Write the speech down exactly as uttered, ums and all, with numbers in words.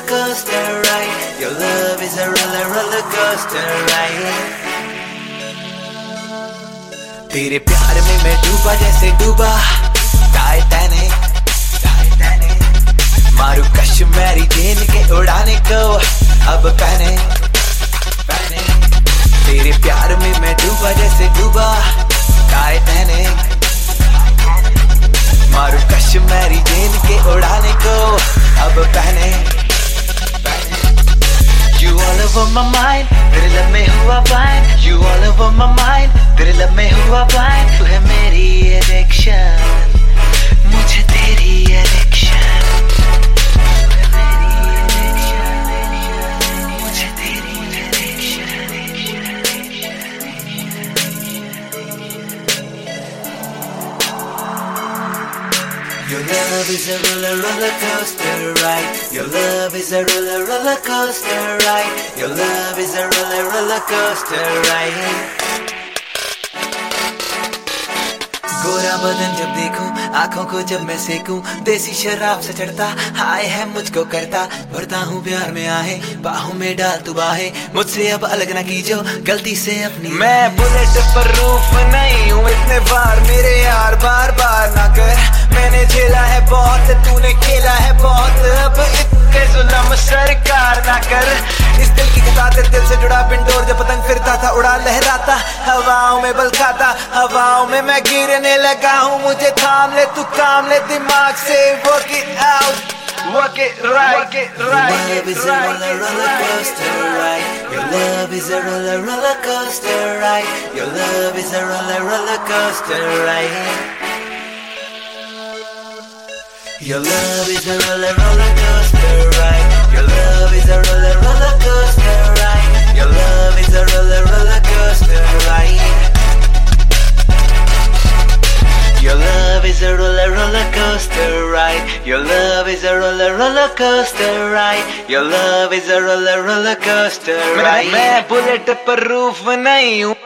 coaster ride. Your love is a roller roller coaster ride. तेरे प्यार में मैं डूबा जैसे डूबा टाइटैनिक, टाइटैनिक। मारू कश मैरी जेन के उड़ाने को अब कहने, तेरे प्यार में मैं डूबा जैसे डूबा टाइटैनिक। मारू कश मैरी जेन के उड़ाने को अब पहने। You all over my mind, तेरे लब में हुआ blind. You all over my mind, तेरे लब में हुआ blind. तू है मेरी addiction, मुझे तेरी addiction. तू है मेरी addiction, मुझे तेरी addiction. Your love is a roller roller coaster ride. Your love is a roller roller coaster ride. Your love is a roller roller coaster ride. गोरा बदन जब देखूं, आंखों को जब मैं सेकूं, देसी शराब से चढ़ता हाय है मुझको करता। भरता हूँ प्यार में आहे, बाहों में डाल तू बाहे, मुझसे अब अलग ना कीजो गलती से अपनी। मैं बुलेट पर रूफ नहीं हूँ इतने बार मेरे यार, बार बार ना कर। मैंने झेला है बहुत, तूने खेला है बहुत, अब इतने जुल्म सरकार ना कर। इस दिल की कतार दिल से जुड़ा पिंडोर, जब पतंग फिरता था उड़ा लहराता, हवाओं में बल खाता, हवाओं में मैं गिरने लगा हूँ। मुझे थाम ले तू काम ले दिमाग से, work it out, work it right, work it right. Your love is a roller roller coaster ride. Your love is a roller roller coaster ride. Your love is a roller roller coaster ride. Your love is a roller roller coaster ride. Your love is a roller roller coaster ride. Your love is a roller roller coaster ride. Your love is a roller roller coaster ride. Your love is a roller roller coaster ride. Your love is a roller roller coaster ride. मैं bullet पर roof नहीं हूँ।